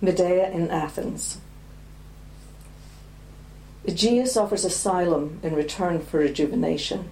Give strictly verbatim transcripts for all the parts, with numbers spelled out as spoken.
Medea in Athens. Aegeus offers asylum in return for rejuvenation.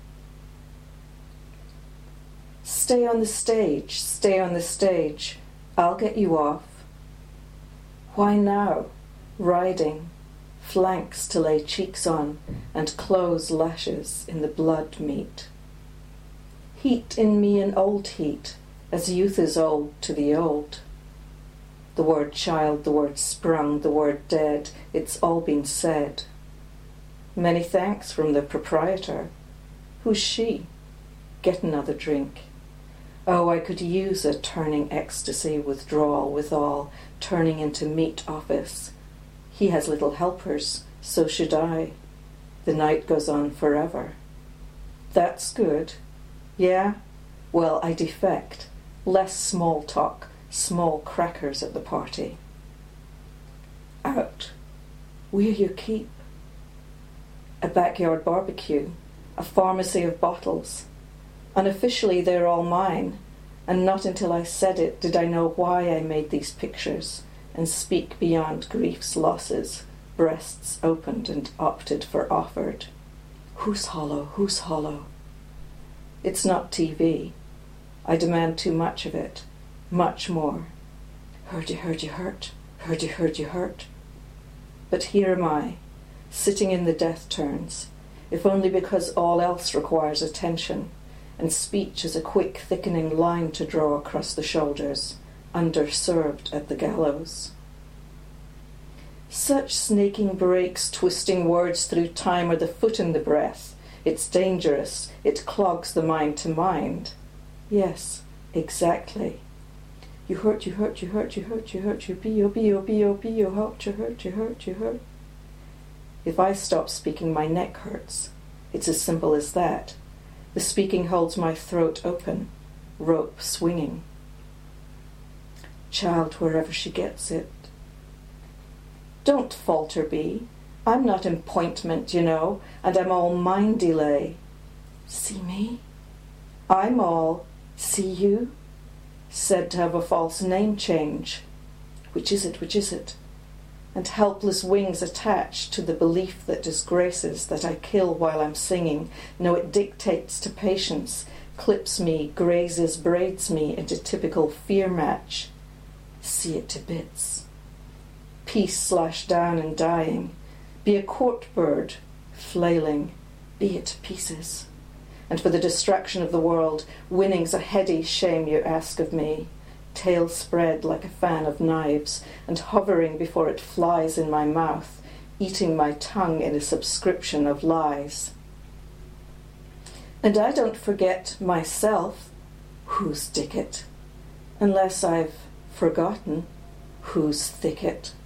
Stay on the stage, stay on the stage, I'll get you off. Why now? Riding, flanks to lay cheeks on, and close lashes in the blood meet. Heat in me an old heat, as youth is old to the old. The word child, the word sprung, the word dead, it's all been said. Many thanks from the proprietor. Who's she? Get another drink. Oh, I could use a turning ecstasy withdrawal withal, turning into meat office. He has little helpers, so should I. The night goes on forever. That's good. Yeah? Well, I defect. Less small talk, small crackers at the party. Out. Where you keep? A backyard barbecue, a pharmacy of bottles. Unofficially, they're all mine, and not until I said it did I know why I made these pictures and speak beyond grief's losses, breasts opened and opted for offered. Who's hollow? Who's hollow? It's not T V. I demand too much of it, much more. Heard you, heard you hurt, heard you, heard you hurt. But here am I, sitting in the death turns, if only because all else requires attention, and speech is a quick thickening line to draw across the shoulders, underserved at the gallows. Such snaking breaks, twisting words through time are the foot in the breath. It's dangerous, it clogs the mind to mind. Yes, exactly. You hurt, you hurt, you hurt, you hurt, you hurt, you be, oh be, oh be, oh be, oh hurt, you hurt, you hurt, you hurt. If I stop speaking, my neck hurts. It's as simple as that. The speaking holds my throat open, rope swinging. Child, wherever she gets it. Don't falter, Bee. I'm not in appointment, you know, and I'm all mind delay. See me? I'm all, see you? Said to have a false name change. Which is it, which is it? And helpless wings attached to the belief that disgraces that I kill while I'm singing. No, it dictates to patience, clips me, grazes, braids me into typical fear match. See it to bits. Peace slashed down and dying. Be a court bird, flailing. Be it to pieces. And for the distraction of the world, winning's a heady shame you ask of me. Tail spread like a fan of knives, and hovering before it flies in my mouth, eating my tongue in a subscription of lies. And I don't forget myself, whose dicket, unless I've forgotten whose thicket.